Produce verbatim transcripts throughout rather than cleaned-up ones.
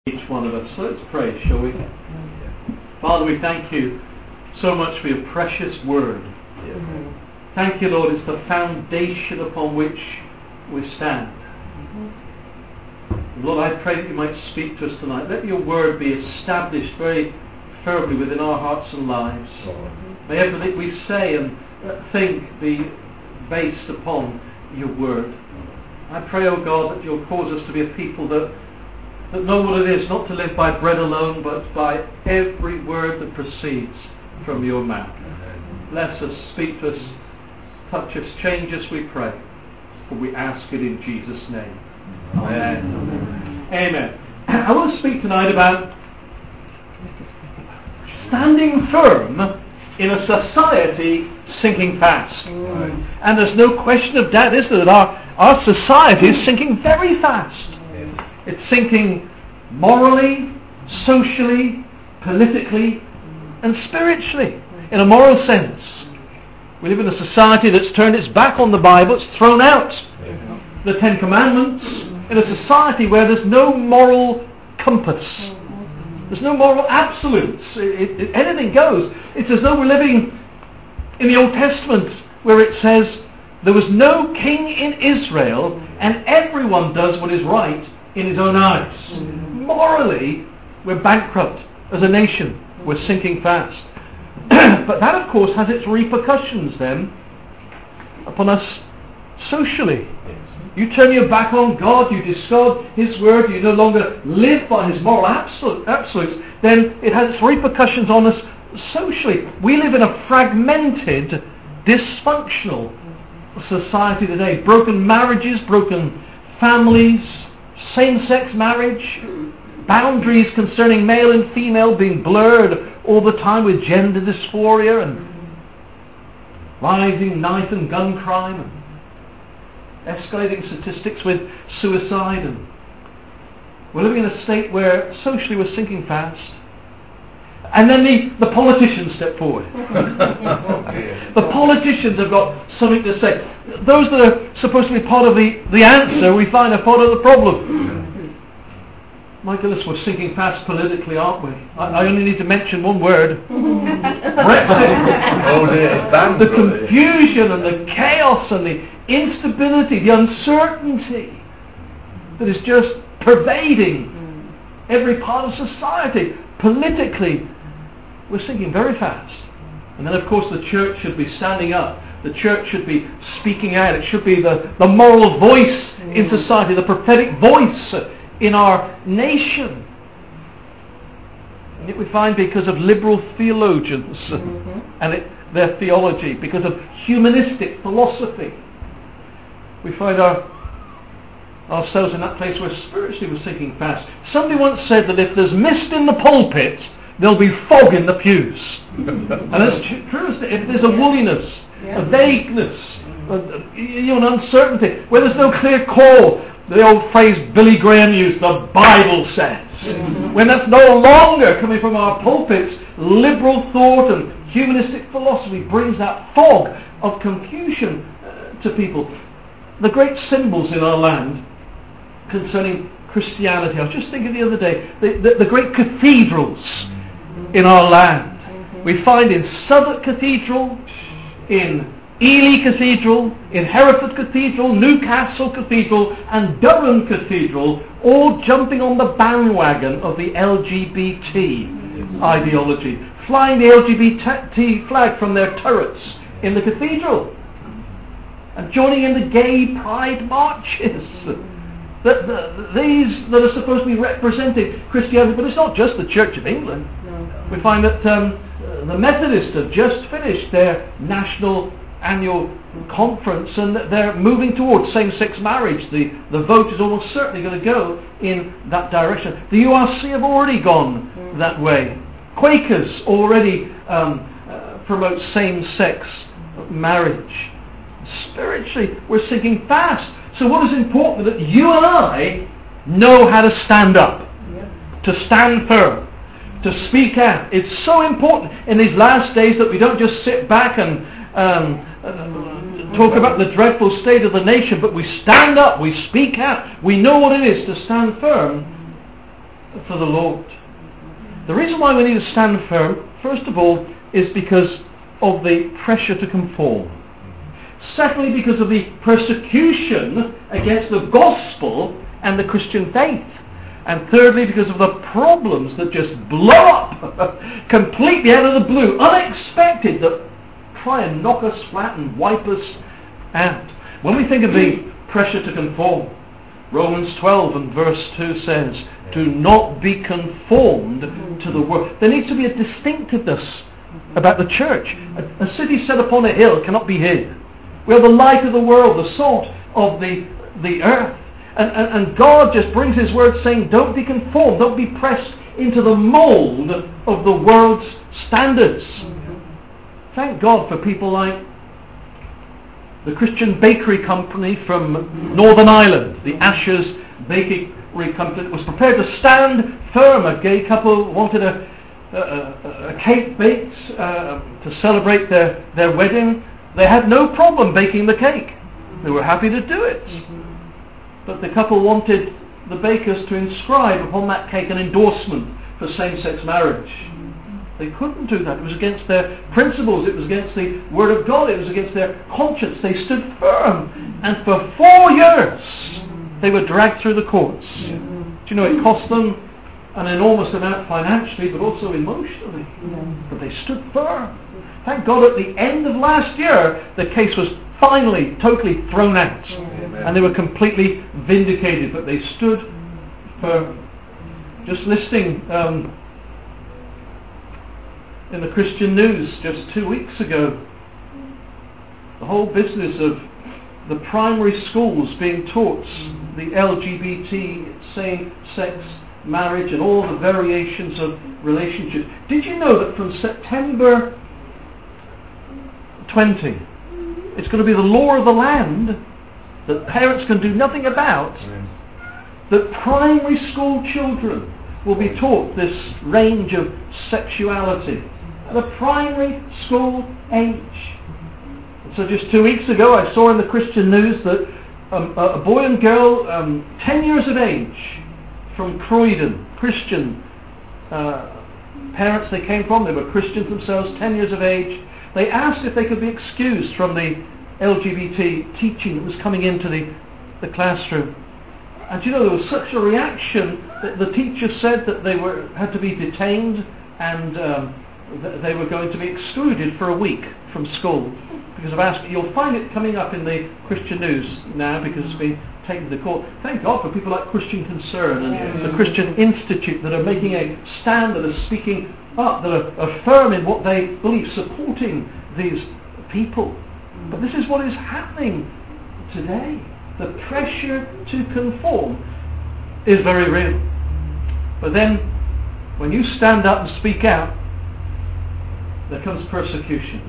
Each one of us. So let's pray, shall we? Father, we thank you so much for your precious word. Mm-hmm. Thank you, Lord, it's the foundation upon which we stand. Mm-hmm. Lord, I pray that you might speak to us tonight. Let your word be established very firmly within our hearts and lives. Mm-hmm. May everything we say and think be based upon your word. I pray, O God, that you'll cause us to be a people that that know what it is not to live by bread alone, but by every word that proceeds from your mouth. Bless us, speak to us, touch us, change us, we pray. For we ask it in Jesus' name. Amen. Amen. I want to speak tonight about standing firm in a society sinking fast. Right. And there's no question of doubt, is there, that our, our society is sinking very fast. It's sinking morally, socially, politically, and spiritually. In a moral sense, we live in a society that's turned its back on the Bible. It's thrown out the Ten Commandments. In a society where there's no moral compass. There's no moral absolutes. It, it, anything goes. It's as though we're living in the Old Testament, where it says, there was no king in Israel, and everyone does what is right in his own eyes. Mm-hmm. Morally, we're bankrupt as a nation. We're sinking fast. But that, of course, has its repercussions then upon us socially. You turn your back on God, you discard his word, you no longer live by his moral absolute, absolutes, then it has its repercussions on us socially. We live in a fragmented, dysfunctional society today. Broken marriages, broken families, same-sex marriage, boundaries concerning male and female being blurred all the time with gender dysphoria, and rising knife and gun crime, and escalating statistics with suicide. And we're living in a state where socially we're sinking fast. And then the, the politicians step forward. The politicians have got something to say. Those that are supposed to be part of the, the answer, we find are part of the problem. My goodness, we're sinking fast politically, aren't we? I, I only need to mention one word. Brexit. Oh dear. The confusion and the chaos and the instability, the uncertainty that is just pervading every part of society. Politically, we're sinking very fast. And then, of course, the church should be standing up. The church should be speaking out. It should be the, the moral voice in society, the prophetic voice in our nation. And yet we find, because of liberal theologians mm-hmm. and it, their theology, because of humanistic philosophy, we find our, ourselves in that place where spiritually we're sinking fast. Somebody once said that if there's mist in the pulpit, there'll be fog in the pews. And that's true. If there's a woolliness, a vagueness, a, you know, an uncertainty, where there's no clear call, the old phrase Billy Graham used, the Bible says. Mm-hmm. When that's no longer coming from our pulpits, liberal thought and humanistic philosophy brings that fog of confusion uh, to people. The great symbols in our land concerning Christianity, I was just thinking the other day, the, the, the great cathedrals in our land. Mm-hmm. We find in Southwark Cathedral, in Ely Cathedral, in Hereford Cathedral, Newcastle Cathedral, and Durham Cathedral, all jumping on the bandwagon of the L G B T mm-hmm. ideology, flying the L G B T flag from their turrets in the cathedral, and joining in the gay pride marches. The, the, these that are supposed to be representing Christianity, but it's not just the Church of England. No. We find that um, the Methodists have just finished their national annual conference, and they're moving towards same-sex marriage. The, the vote is almost certainly going to go in that direction. The U R C have already gone mm. that way. Quakers already um, uh, promote same-sex marriage. Spiritually, we're sinking fast. So what is important that you and I know how to stand up, yeah. to stand firm, to speak out. It's so important in these last days that we don't just sit back and um, uh, talk about the dreadful state of the nation, but we stand up, we speak out. We know what it is to stand firm for the Lord. The reason why we need to stand firm, first of all, is because of the pressure to conform. Secondly, because of the persecution against the gospel and the Christian faith. And thirdly, because of the problems that just blow up completely out of the blue, unexpected, that try and knock us flat and wipe us out. When we think of the pressure to conform, Romans twelve and verse two says, do not be conformed to the world. There needs to be a distinctiveness about the church. A, a city set upon a hill cannot be hid. We are the light of the world, the salt of the, the earth. And, and, and God just brings His word saying, don't be conformed, don't be pressed into the mold of the world's standards. Thank God for people like the Christian Bakery Company from Northern Ireland, the Ashes Bakery Company, was prepared to stand firm. A gay couple wanted a, a, a cake baked uh, to celebrate their, their wedding. They had no problem baking the cake. They were happy to do it. But the couple wanted the bakers to inscribe upon that cake an endorsement for same-sex marriage. They couldn't do that. It was against their principles. It was against the Word of God. It was against their conscience. They stood firm. And for four years, they were dragged through the courts. Do you know, it cost them an enormous amount financially, but also emotionally. But they stood firm. Thank God at the end of last year, the case was finally totally thrown out. Amen. And they were completely vindicated, but they stood firm. Just listening um, in the Christian news just two weeks ago, the whole business of the primary schools being taught the L G B T same-sex marriage and all the variations of relationships. Did you know that from September twentieth, it's going to be the law of the land that parents can do nothing about, that primary school children will be taught this range of sexuality at a primary school age? So just two weeks ago I saw in the Christian news that um, a boy and girl um, ten years of age from Croydon, Christian uh, parents they came from, they were Christians themselves, ten years of age. They asked if they could be excused from the L G B T teaching that was coming into the, the classroom. And you know, there was such a reaction that the teacher said that they were had to be detained and um, th- they were going to be excluded for a week from school because of asking. You'll find it coming up in the Christian news now because it's been taken to court. Thank God for people like Christian Concern and yeah. the Christian Institute that are making a stand, that are speaking up, that are affirming what they believe, supporting these people. But this is what is happening today. The pressure to conform is very real. But then, when you stand up and speak out, there comes persecution.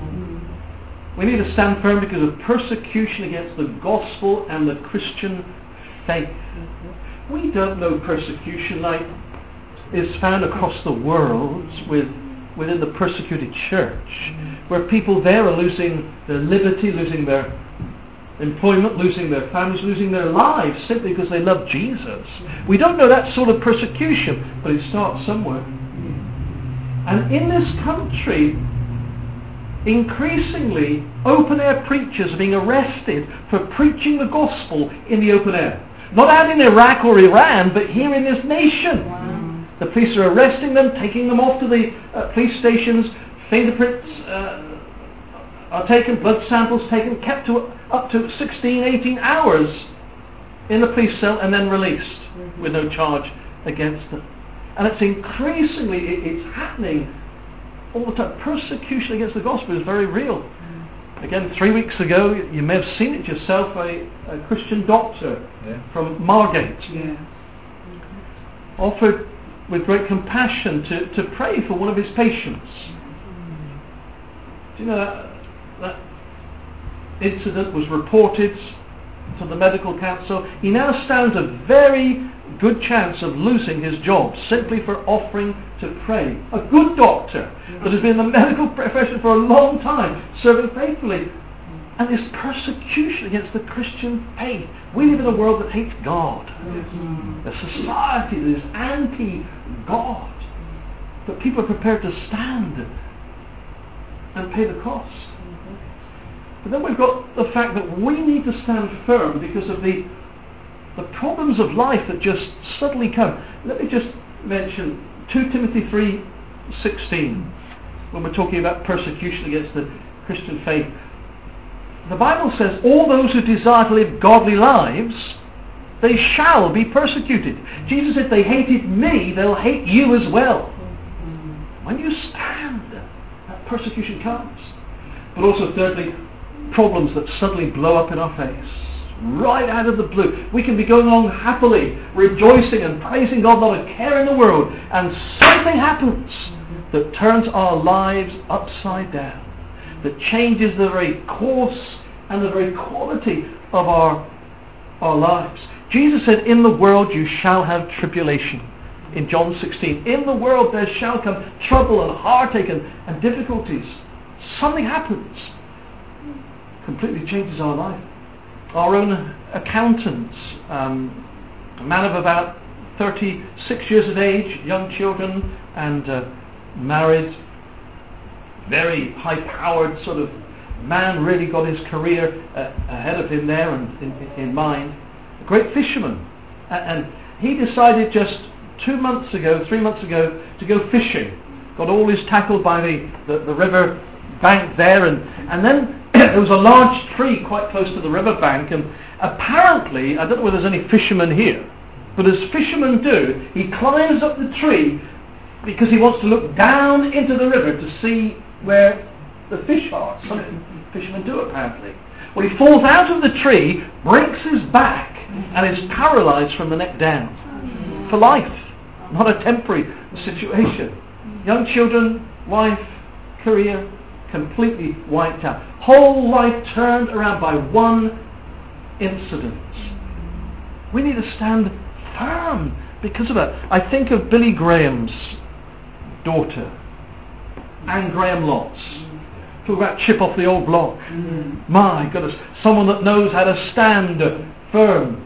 We need to stand firm because of persecution against the gospel and the Christian faith. We don't know persecution like is found across the world with, within the persecuted church, where people there are losing their liberty, losing their employment, losing their families, losing their lives simply because they love Jesus. We don't know that sort of persecution, but it starts somewhere. And in this country, increasingly, open-air preachers are being arrested for preaching the gospel in the open air. Not out in Iraq or Iran, but here in this nation. Wow. The police are arresting them, taking them off to the uh, police stations. Fingerprints uh, are taken, blood samples taken, kept to up to sixteen, eighteen hours in the police cell and then released mm-hmm. with no charge against them. And it's increasingly, it, it's happening all the time. Persecution against the gospel is very real. Mm-hmm. Again, three weeks ago, you may have seen it yourself, a, a Christian doctor yeah. from Margate yeah. mm-hmm. offered with great compassion to, to pray for one of his patients. Mm-hmm. Do you know that, that incident was reported to the medical council? He now stands a very good chance of losing his job simply for offering to pray. A good doctor that has been in the medical profession for a long time, serving faithfully. and this persecution against the Christian faith. We live in a world that hates God. Mm-hmm. A society that is anti-God. But people are prepared to stand and pay the cost. Mm-hmm. But then we've got the fact that we need to stand firm because of the the problems of life that just suddenly come. Let me just mention Second Timothy three sixteen when we're talking about persecution against the Christian faith. The Bible says, all those who desire to live godly lives, they shall be persecuted. Jesus said, they hated me, they'll hate you as well. When you stand, that persecution comes. But also thirdly, problems that suddenly blow up in our face. Right out of the blue. We can be going along happily, rejoicing and praising God, not a care in the world, and something happens that turns our lives upside down, that changes the very course and the very quality of our, our lives. Jesus said, in the world you shall have tribulation. In John sixteen, in the world there shall come trouble and heartache and, and difficulties. Something happens. Completely changes our life. Our own accountant, um, a man of about thirty-six years of age, young children, and uh, married, very high-powered sort of man, really got his career uh, ahead of him there and in, in mind. A great fisherman. And, and he decided just two months ago, three months ago, to go fishing. Got all his tackle by the, the, the river bank there, and, and then there was a large tree quite close to the river bank, and apparently, I don't know whether there's any fishermen here, but as fishermen do, he climbs up the tree because he wants to look down into the river to see where the fish are. Something fishermen do apparently. Well, he falls out of the tree, breaks his back, and is paralyzed from the neck down. For life. Not a temporary situation. Young children, wife, career, completely wiped out. Whole life turned around by one incident. We need to stand firm because of that. I think of Billy Graham's daughter, Anne Graham Lotz. Talk about chip off the old block. Mm. My goodness, someone that knows how to stand firm.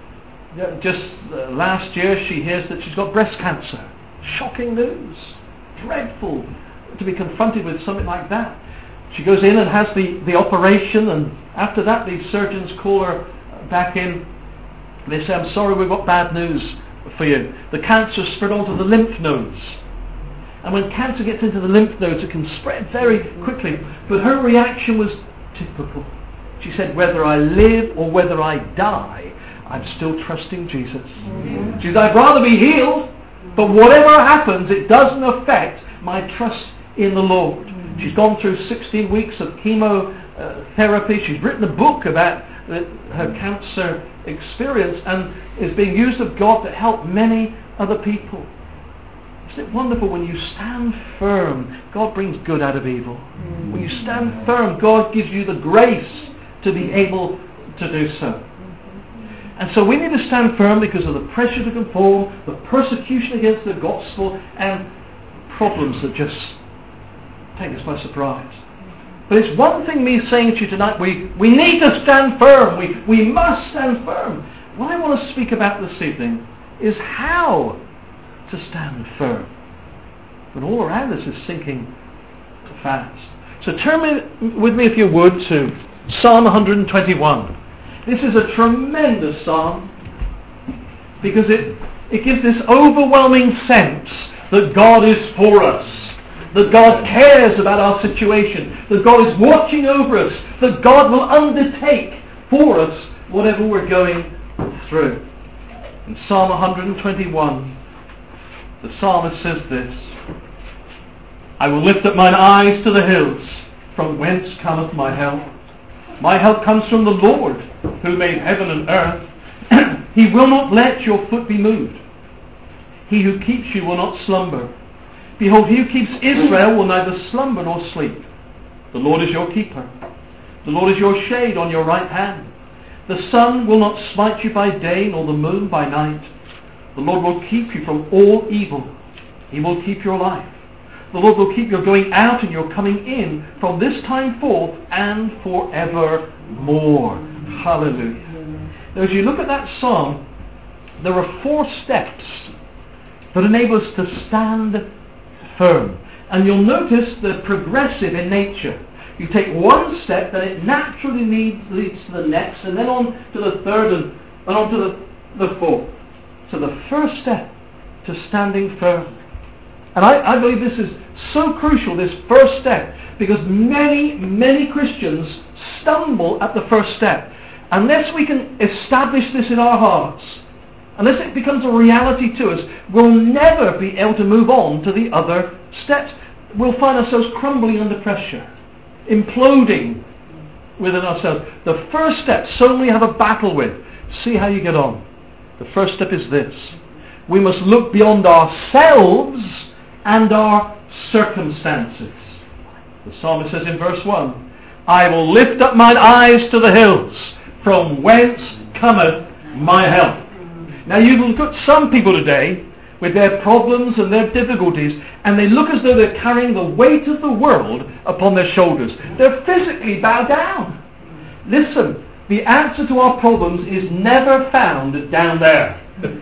Just uh, last year she hears that she's got breast cancer. Shocking news. Dreadful to be confronted with something like that. She goes in and has the, the operation, and after that the surgeons call her back in. They say, I'm sorry, we've got bad news for you. The cancer spread onto the lymph nodes. And when cancer gets into the lymph nodes, it can spread very quickly. But her reaction was typical. She said, whether I live or whether I die, I'm still trusting Jesus. Mm-hmm. She said, I'd rather be healed, but whatever happens, it doesn't affect my trust in the Lord. Mm-hmm. She's gone through sixteen weeks of chemotherapy. She's written a book about the, her cancer experience and is being used of God to help many other people. Isn't it wonderful when you stand firm, God brings good out of evil. Mm-hmm. When you stand firm, God gives you the grace to be able to do so. And so we need to stand firm because of the pressure to conform, the persecution against the gospel, and problems that just take us by surprise. But it's one thing me saying to you tonight, we, we need to stand firm. We, we must stand firm. What I want to speak about this evening is how to stand firm when all around us is sinking fast. So turn me, with me, if you would, to Psalm one twenty-one. This is a tremendous psalm because it, it gives this overwhelming sense that God is for us, that God cares about our situation, that God is watching over us, that God will undertake for us whatever we're going through. In Psalm one twenty-one, the psalmist says this, I will lift up mine eyes to the hills, from whence cometh my help. My help comes from the Lord, who made heaven and earth. He will not let your foot be moved. He who keeps you will not slumber. Behold, he who keeps Israel will neither slumber nor sleep. The Lord is your keeper. The Lord is your shade on your right hand. The sun will not smite you by day, nor the moon by night. The Lord will keep you from all evil. He will keep your life. The Lord will keep your going out and your coming in from this time forth and forevermore. Hallelujah. Now, as you look at that psalm, there are four steps that enable us to stand firm. And you'll notice they're progressive in nature. You take one step, then it naturally leads, leads to the next, and then on to the third, and, and on to the, the fourth. So the first step to standing firm. And I, I believe this is so crucial, this first step, because many, many Christians stumble at the first step. Unless we can establish this in our hearts, unless it becomes a reality to us, we'll never be able to move on to the other steps. We'll find ourselves crumbling under pressure, imploding within ourselves. The first step, so we have a battle with. See how you get on. The first step is this. We must look beyond ourselves and our circumstances. The psalmist says in verse one, I will lift up mine eyes to the hills, from whence cometh my help. Now you look at some people today with their problems and their difficulties, and they look as though they're carrying the weight of the world upon their shoulders. They're physically bowed down. Listen, the answer to our problems is never found down there.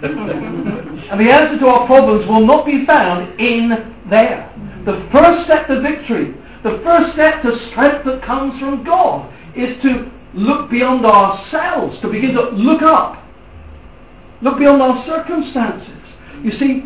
And the answer to our problems will not be found in there. The first step to victory, the first step to strength that comes from God, is to look beyond ourselves, to begin to look up. Look beyond our circumstances. You see,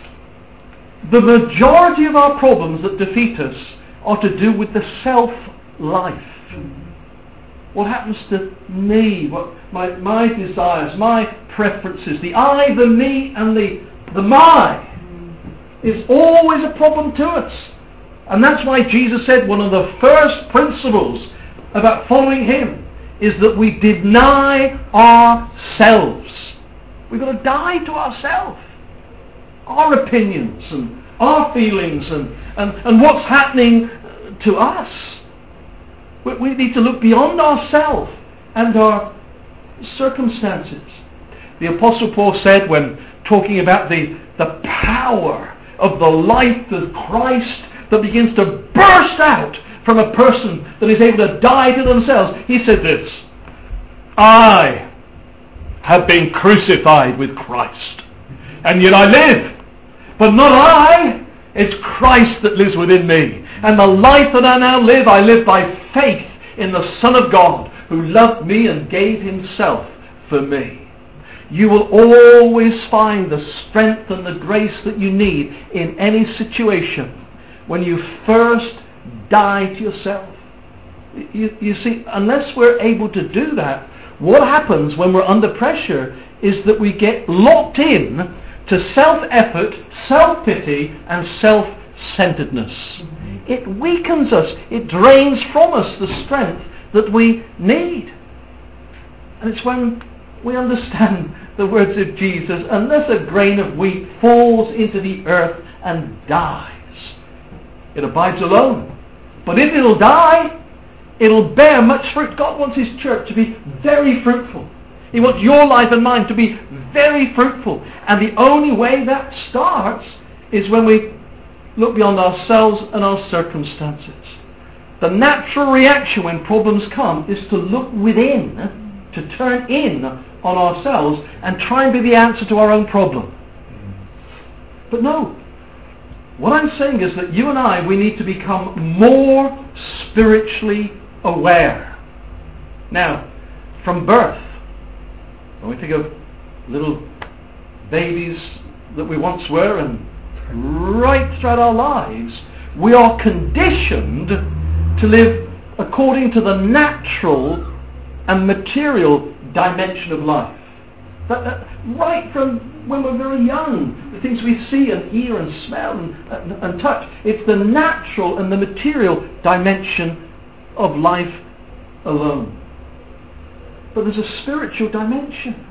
the majority of our problems that defeat us are to do with the self-life. What happens to me, what my, my desires, my preferences, the I, the me, and the, the my is always a problem to us. And that's why Jesus said one of the first principles about following Him is that we deny ourselves. We've got to die to ourselves. Our opinions and our feelings and, and, and what's happening to us. We, we need to look beyond ourselves and our circumstances. The Apostle Paul said when talking about the, the power of the life of Christ that begins to burst out from a person that is able to die to themselves, he said this, I have been crucified with Christ, and yet I live. But not I, it's Christ that lives within me. And the life that I now live, I live by faith in the Son of God, who loved me and gave Himself for me. You will always find the strength and the grace that you need in any situation when you first die to yourself. You, you see, unless we're able to do that, what happens when we're under pressure is that we get locked in to self-effort, self-pity, and self-centeredness. Mm-hmm. It weakens us. It drains from us the strength that we need. And it's when we understand the words of Jesus, unless a grain of wheat falls into the earth and dies, it abides alone. But if it'll die, it'll bear much fruit. God wants His church to be very fruitful. He wants your life and mine to be very fruitful. And the only way that starts is when we look beyond ourselves and our circumstances. The natural reaction when problems come is to look within, to turn in on ourselves and try and be the answer to our own problem. But no. What I'm saying is that you and I, we need to become more spiritually aware. Now, from birth, when we think of little babies that we once were and right throughout our lives, we are conditioned to live according to the natural and material dimension of life. That, that, right from when we're very young, the things we see and hear and smell and, and, and touch, it's the natural and the material dimension of life alone. But there's a spiritual dimension.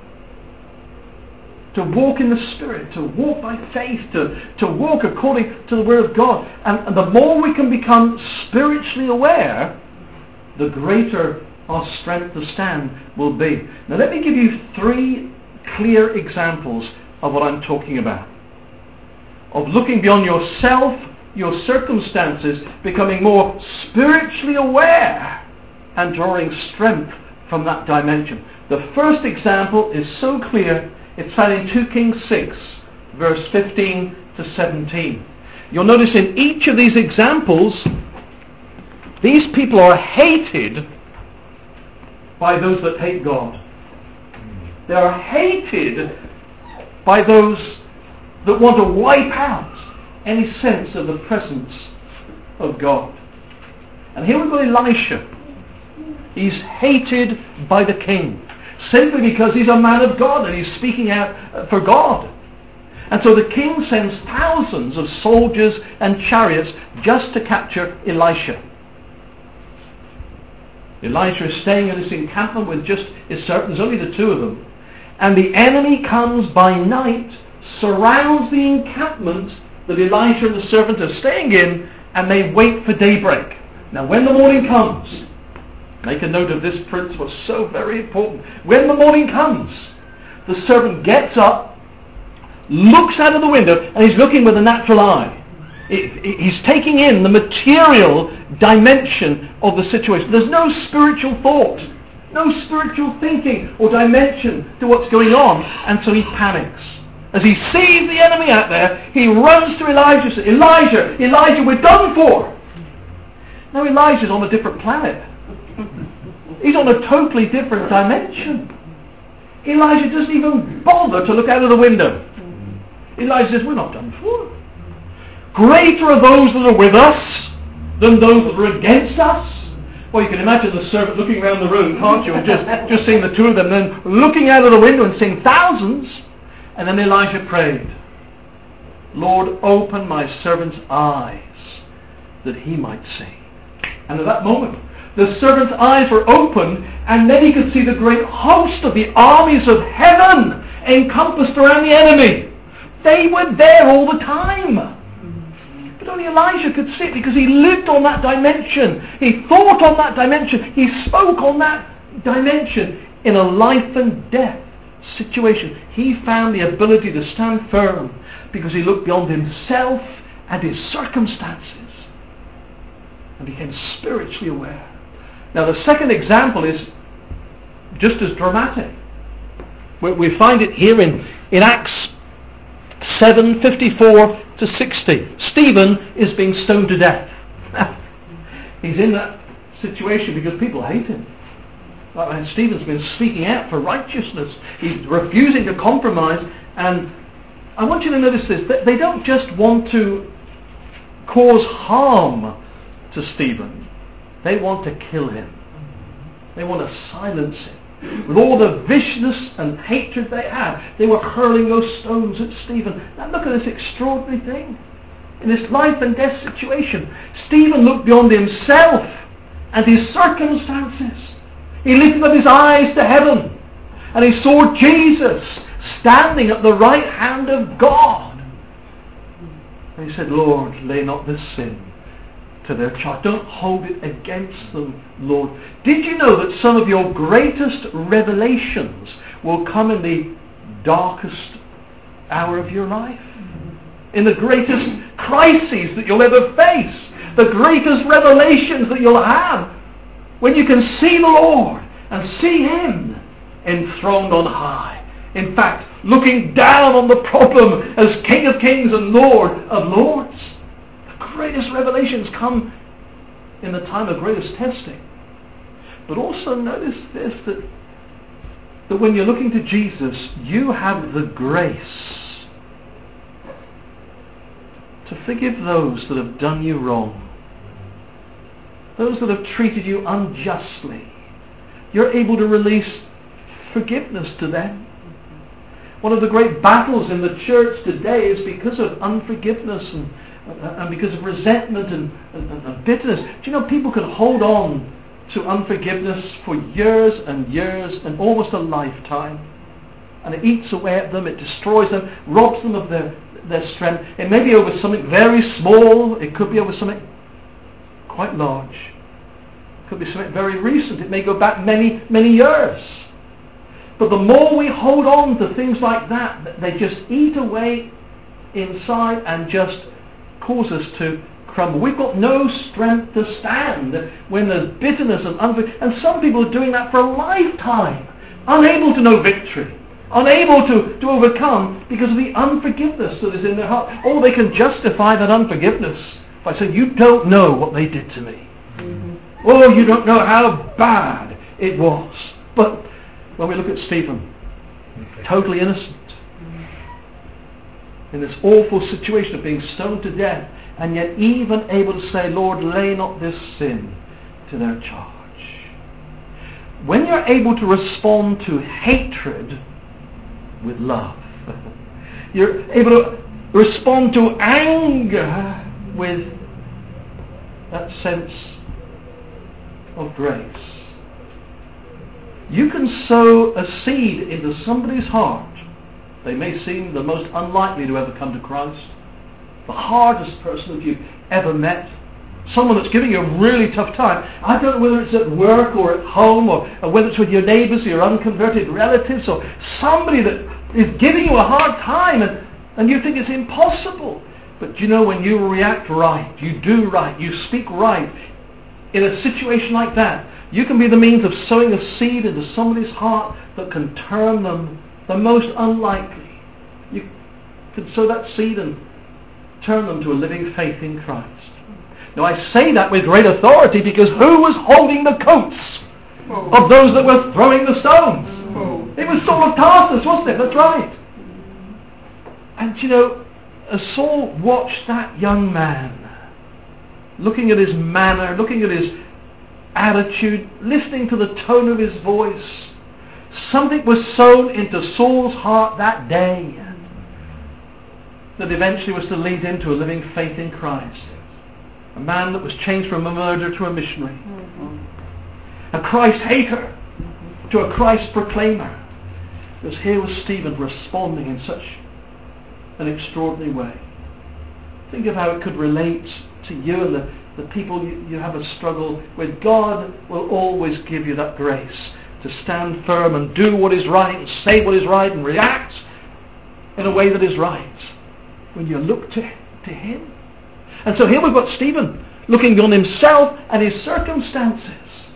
To walk in the Spirit, to walk by faith, to, to walk according to the Word of God. And, and the more we can become spiritually aware, the greater our strength to stand will be. Now let me give you three clear examples of what I'm talking about. Of looking beyond yourself, your circumstances, becoming more spiritually aware and drawing strength from that dimension. The first example is so clear. It's found in Second Kings six, verse fifteen to seventeen. You'll notice in each of these examples, these people are hated by those that hate God. They are hated by those that want to wipe out any sense of the presence of God. And here we've got Elisha. He's hated by the king, simply because he's a man of God and he's speaking out for God. And so the king sends thousands of soldiers and chariots just to capture Elisha. Elisha is staying in this encampment with just his servants. There's only the two of them. And the enemy comes by night, surrounds the encampment that Elisha and the servant are staying in, and they wait for daybreak. Now when the morning comes, make a note of this principle, it's so very important. When the morning comes, the servant gets up, looks out of the window, and he's looking with a natural eye. He's taking in the material dimension of the situation. There's no spiritual thought, no spiritual thinking or dimension to what's going on, and so he panics. As he sees the enemy out there, he runs to Elijah, says, Elijah, Elijah, we're done for. Now Elijah's on a different planet. He's on a totally different dimension. Elijah doesn't even bother to look out of the window. Elijah says, we're not done for. Greater are those that are with us than those that are against us. Well, you can imagine the servant looking around the room, can't you, and just, just seeing the two of them, then looking out of the window and seeing thousands. And then Elijah prayed, Lord, open my servant's eyes that he might see. And at that moment, the servant's eyes were opened, and then he could see the great host of the armies of heaven encompassed around the enemy. They were there all the time. But only Elijah could see it because he lived on that dimension. He thought on that dimension. He spoke on that dimension in a life and death situation. He found the ability to stand firm because he looked beyond himself and his circumstances and became spiritually aware. Now the second example is just as dramatic. We, we find it here in, in Acts seven fifty-four to sixty. Stephen is being stoned to death. He's in that situation because people hate him. And Stephen's been speaking out for righteousness. He's refusing to compromise. And I want you to notice this. They don't just want to cause harm to Stephen. They want to kill him. They want to silence him. With all the viciousness and hatred they have, they were hurling those stones at Stephen. Now look at this extraordinary thing. In this life and death situation, Stephen looked beyond himself and his circumstances. He lifted up his eyes to heaven and he saw Jesus standing at the right hand of God. And he said, Lord, lay not this sin to their charge. Don't hold it against them, Lord. Did you know that some of your greatest revelations will come in the darkest hour of your life? In the greatest crises that you'll ever face, the greatest revelations that you'll have, when you can see the Lord and see Him enthroned on high. In fact, looking down on the problem as King of Kings and Lord of Lords. The greatest revelations come in the time of greatest testing. But also notice this, that, that when you're looking to Jesus, you have the grace to forgive those that have done you wrong. Those that have treated you unjustly. You're able to release forgiveness to them. One of the great battles in the church today is because of unforgiveness and, and because of resentment and, and, and bitterness. Do you know people can hold on to unforgiveness for years and years and almost a lifetime? And it eats away at them, it destroys them, robs them of their, their strength. It may be over something very small, it could be over something quite large. It could be something very recent. It may go back many, many years. But the more we hold on to things like that, they just eat away inside and just cause us to crumble. We've got no strength to stand when there's bitterness and unforgiveness. And some people are doing that for a lifetime, unable to know victory, unable to, to overcome because of the unforgiveness that is in their heart. Or they can justify that unforgiveness by saying, you don't know what they did to me. Mm-hmm. Oh, you don't know how bad it was. But when we look at Stephen, totally innocent, in this awful situation of being stoned to death, and yet even able to say, Lord, lay not this sin to their charge. When you're able to respond to hatred with love, you're able to respond to anger with that sense of grace, you can sow a seed into somebody's heart. They may seem the most unlikely to ever come to Christ, the hardest person that you've ever met, someone that's giving you a really tough time. I don't know whether it's at work or at home, or, or whether it's with your neighbours or your unconverted relatives, or somebody that is giving you a hard time, and, and you think it's impossible. But you know, when you react right, you do right, you speak right, in a situation like that, you can be the means of sowing a seed into somebody's heart that can turn them, the most unlikely. You can sow that seed and turn them to a living faith in Christ. Now I say that with great authority, because who was holding the coats oh. of those that were throwing the stones? Oh. It was Saul of Tarsus, wasn't it? That's right. And you know, as Saul watched that young man, looking at his manner, looking at his attitude, listening to the tone of his voice, something was sown into Saul's heart that day that eventually was to lead him to a living faith in Christ. A man that was changed from a murderer to a missionary. Mm-hmm. A Christ hater mm-hmm. to a Christ proclaimer. Because here was Stephen responding in such an extraordinary way. Think of how it could relate to you and the, the people you, you have a struggle with. God will always give you that grace to stand firm and do what is right and say what is right and react in a way that is right when you look to, to Him. And so here we've got Stephen looking beyond himself and his circumstances,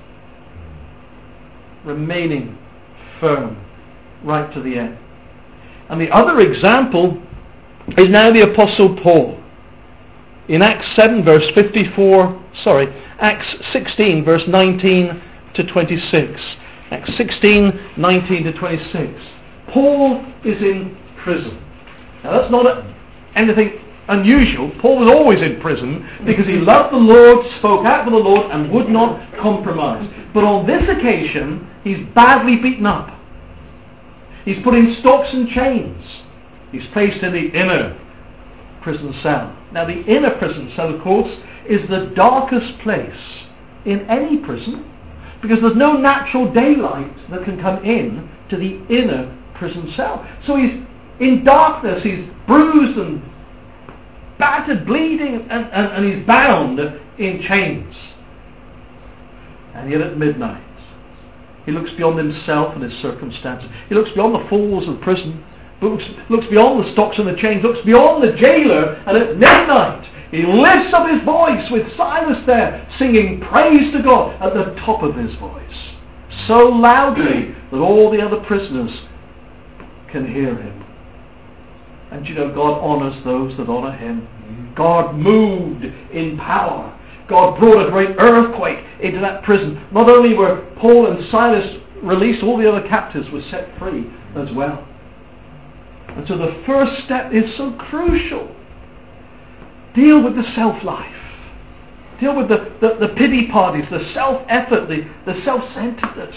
remaining firm right to the end. And the other example is now the Apostle Paul. In Acts seven verse fifty-four, sorry, Acts sixteen verse nineteen to twenty-six. Acts sixteen, nineteen to twenty-six. Paul is in prison. Now that's not anything unusual. Paul was always in prison because he loved the Lord, spoke out for the Lord, and would not compromise. But on this occasion, he's badly beaten up. He's put in stocks and chains. He's placed in the inner prison cell. Now the inner prison cell, of course, is the darkest place in any prison, because there's no natural daylight that can come in to the inner prison cell. So he's in darkness, he's bruised and battered, bleeding, and, and, and he's bound in chains. And yet at midnight, he looks beyond himself and his circumstances. He looks beyond the walls of prison, looks, looks beyond the stocks and the chains, looks beyond the jailer, and at midnight, he lifts up his voice with Silas there, singing praise to God at the top of his voice, so loudly that all the other prisoners can hear him. And you know, God honours those that honour Him. God moved in power. God brought a great earthquake into that prison. Not only were Paul and Silas released, all the other captives were set free as well. And so the first step is so crucial. Deal with the self-life. Deal with the, the, the pity parties, the self-effort, the, the self-centeredness.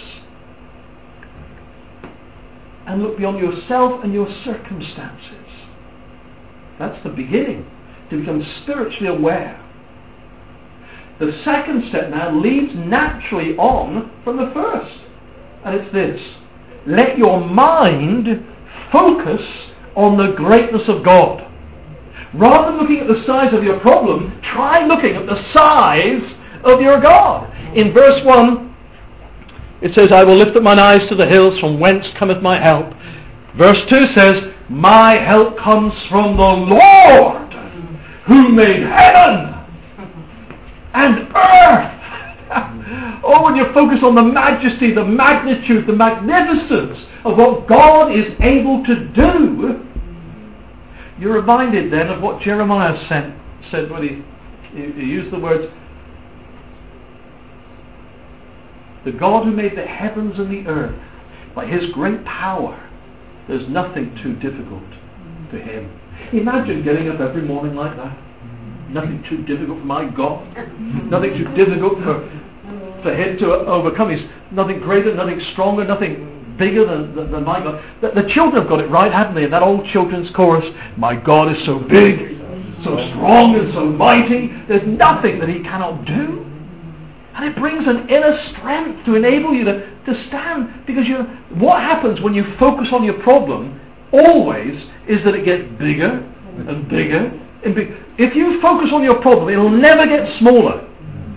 And look beyond yourself and your circumstances. That's the beginning, to become spiritually aware. The second step now leads naturally on from the first. And it's this: let your mind focus on the greatness of God. Rather than looking at the size of your problem, try looking at the size of your God. In verse one, it says, I will lift up mine eyes to the hills, from whence cometh my help. Verse two says, my help comes from the Lord, who made heaven and earth. Oh, when you focus on the majesty, the magnitude, the magnificence of what God is able to do, you're reminded then of what Jeremiah said, said when he, he, he used the words, the God who made the heavens and the earth, by his great power, there's nothing too difficult for him. Imagine getting up every morning like that. Nothing too difficult for my God. Nothing too difficult for, for him to overcome. He's nothing greater, nothing stronger, nothing bigger than, than, than my God. The, the children have got it right, haven't they? In that old children's chorus, my God is so big, so strong and so mighty, there's nothing that he cannot do. And it brings an inner strength to enable you to, to stand. Because you, what happens when you focus on your problem always is that it gets bigger and bigger and bigger. If you focus on your problem, it'll never get smaller.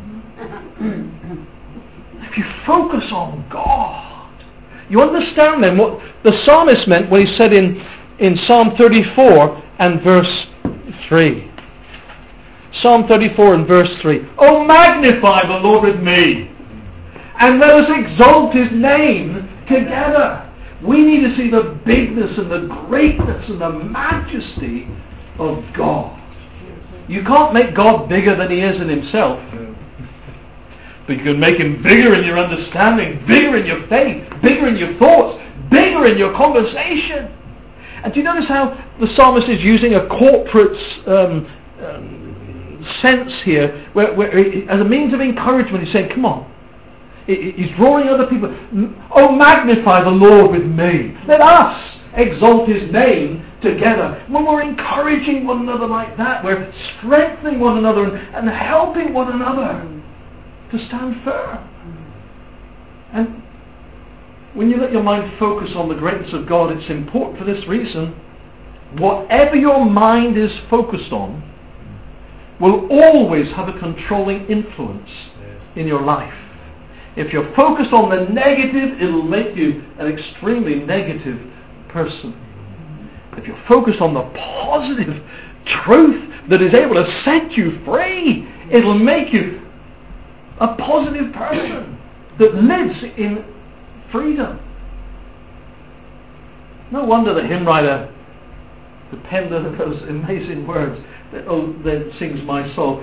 If you focus on God, you understand then what the psalmist meant when he said in, in Psalm thirty-four and verse three. Psalm thirty-four and verse three. Oh, magnify the Lord with me, and let us exalt his name together. We need to see the bigness and the greatness and the majesty of God. You can't make God bigger than he is in himself. But you can make him bigger in your understanding, bigger in your faith, bigger in your thoughts, bigger in your conversation. And do you notice how the psalmist is using a corporate um, um, sense here, where, where he, as a means of encouragement, he's saying, come on. He's drawing other people. Oh, magnify the Lord with me. Let us exalt his name together. When we're encouraging one another like that, we're strengthening one another and, and helping one another to stand firm. And when you let your mind focus on the greatness of God, it's important for this reason. Whatever your mind is focused on will always have a controlling influence in your life. If you're focused on the negative, it'll make you an extremely negative person. If you're focused on the positive truth that is able to set you free, it'll make you a positive person that lives in freedom. No wonder the hymn writer, who penned those amazing words, that, oh, that sings my soul.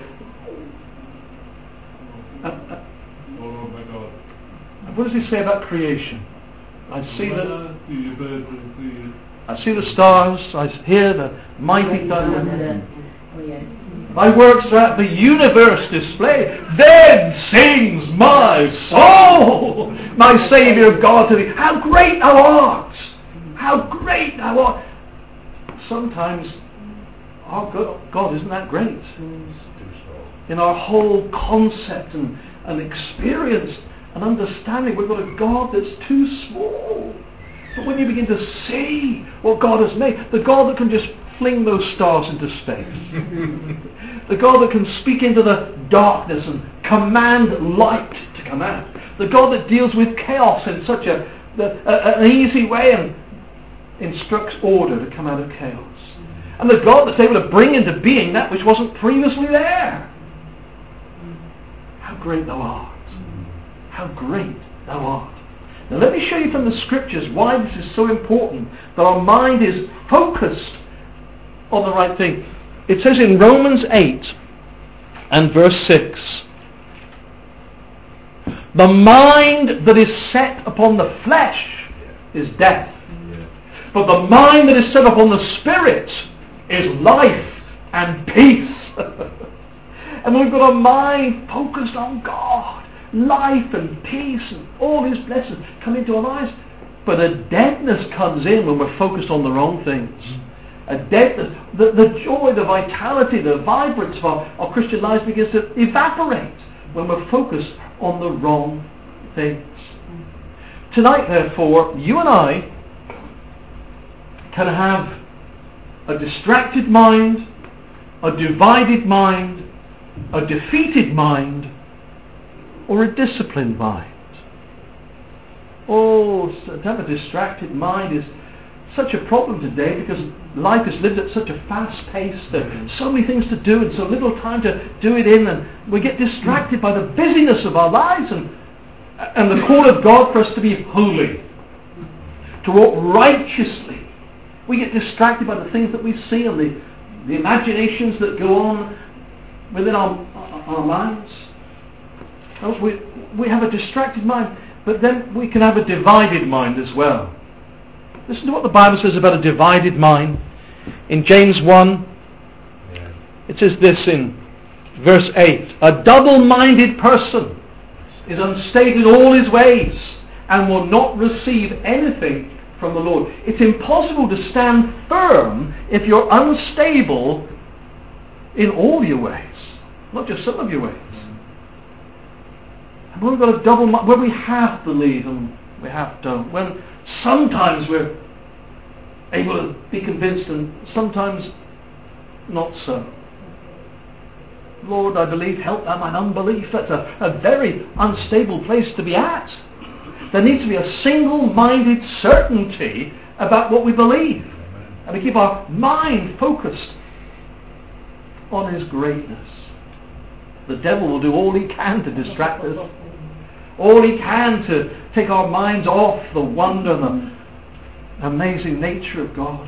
Uh, uh, Oh my God. What does he say about creation? I see the, See the birds and see I see the stars, I hear the mighty thunder. My works that the universe display, then sings my soul, my Saviour God to thee. How great thou art! How great thou art! Sometimes our God isn't that great. In our whole concept and, and experience and understanding, we've got a God that's too small. But when you begin to see what God has made, the God that can just fling those stars into space, the God that can speak into the darkness and command light to come out, the God that deals with chaos in such a, a an easy way and instructs order to come out of chaos, and the God that's able to bring into being that which wasn't previously there. How great thou art! How great thou art! Now let me show you from the scriptures why this is so important, that our mind is focused on the right thing. It says in Romans eight and verse six, the mind that is set upon the flesh is death, but the mind that is set upon the Spirit is life and peace. And we've got a mind focused on God, life and peace and all his blessings come into our lives. But a deadness comes in when we're focused on the wrong things. A deadness, the, the joy, the vitality, the vibrance of our, our Christian lives begins to evaporate when we're focused on the wrong things. Tonight, therefore, you and I can have a distracted mind, a divided mind, a defeated mind, or a disciplined mind. Oh, to have a distracted mind is such a problem today, because life is lived at such a fast pace. There are so many things to do and so little time to do it in, and we get distracted by the busyness of our lives, and and the call of God for us to be holy, to walk righteously. We get distracted by the things that we see and the, the imaginations that go on within our, our minds. We, we have a distracted mind, but then we can have a divided mind as well. Listen to what the Bible says about a divided mind. In James one, it says this in verse eight. A double-minded person is unstable in all his ways and will not receive anything from the Lord. It's impossible to stand firm if you're unstable in all your ways, not just some of your ways. And when we've got a double mind, when we half believe and we half don't, when sometimes we're able to be convinced and sometimes not so. Lord, I believe, help thou mine unbelief. That's a, a very unstable place to be at. There needs to be a single-minded certainty about what we believe. And we keep our mind focused on His greatness. The devil will do all he can to distract us. All he can to take our minds off the wonder and the amazing nature of God.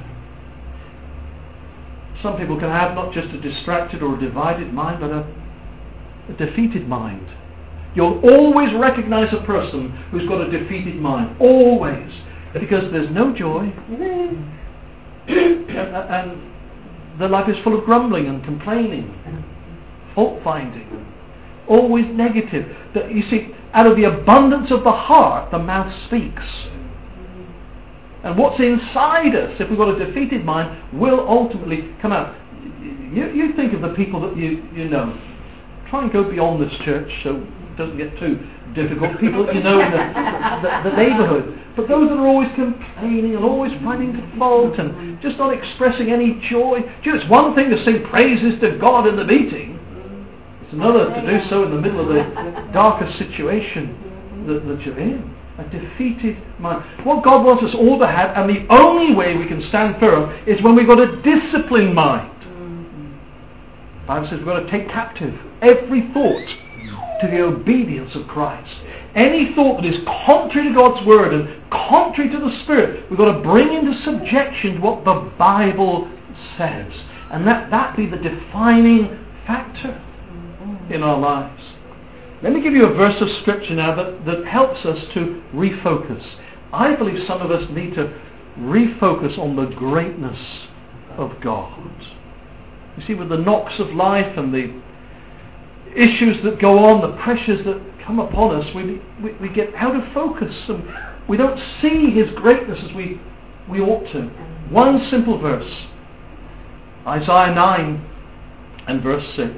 Some people can have not just a distracted or a divided mind, but a, a defeated mind. You'll always recognize a person who's got a defeated mind. Always. Because there's no joy. and, and their life is full of grumbling and complaining, fault finding, always negative. That, you see, out of the abundance of the heart, the mouth speaks. And what's inside us, if we've got a defeated mind, will ultimately come out. You, you think of the people that you, you know. Try and go beyond this church so it doesn't get too difficult. People that you know in the, the, the neighbourhood. But those that are always complaining and always finding fault and just not expressing any joy. You know, it's one thing to sing praises to God in the meeting. It's another to do so in the middle of the darkest situation that, that you're in. A defeated mind. What God wants us all to have, and the only way we can stand firm, is when we've got a disciplined mind. The Bible says we've got to take captive every thought to the obedience of Christ. Any thought that is contrary to God's Word and contrary to the Spirit, we've got to bring into subjection to what the Bible says. And that, that be the defining factor in our lives. Let me give you a verse of Scripture now that, that helps us to refocus. I believe some of us need to refocus on the greatness of God. You see, with the knocks of life and the issues that go on, the pressures that come upon us, we, we, we get out of focus and we don't see His greatness as we, we ought to. One simple verse. Isaiah nine and verse six.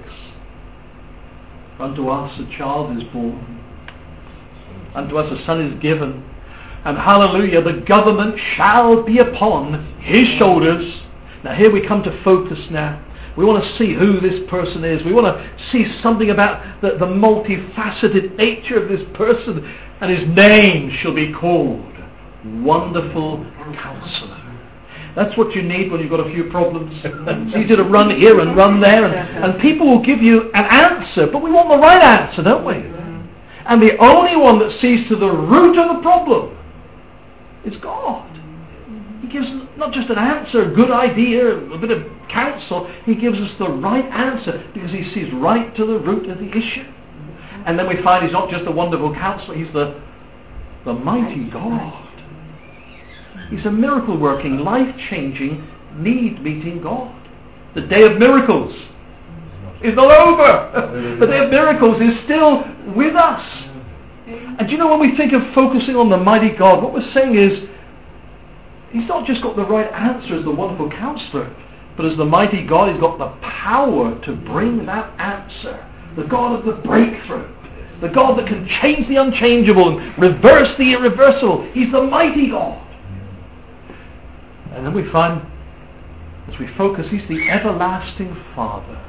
Unto us a child is born, unto us a son is given, and hallelujah, the government shall be upon His shoulders. Now here we come to focus now. We want to see who this person is. We want to see something about the, the multifaceted nature of this person, and His name shall be called Wonderful Counselor. That's what you need when you've got a few problems. It's easy to run here and run there, and, and people will give you an answer, but we want the right answer, don't we? And the only one that sees to the root of the problem is God. He gives not just an answer, a good idea, a bit of counsel. He gives us the right answer because He sees right to the root of the issue. And then we find He's not just a wonderful counselor, He's the, the mighty God. He's a miracle-working, life-changing, need-meeting God. The day of miracles is not over. The day of miracles is still with us. And do you know, when we think of focusing on the mighty God, what we're saying is, He's not just got the right answer as the wonderful counselor, but as the mighty God, He's got the power to bring that answer. The God of the breakthrough. The God that can change the unchangeable and reverse the irreversible. He's the mighty God. And then we find, as we focus, He's the everlasting Father.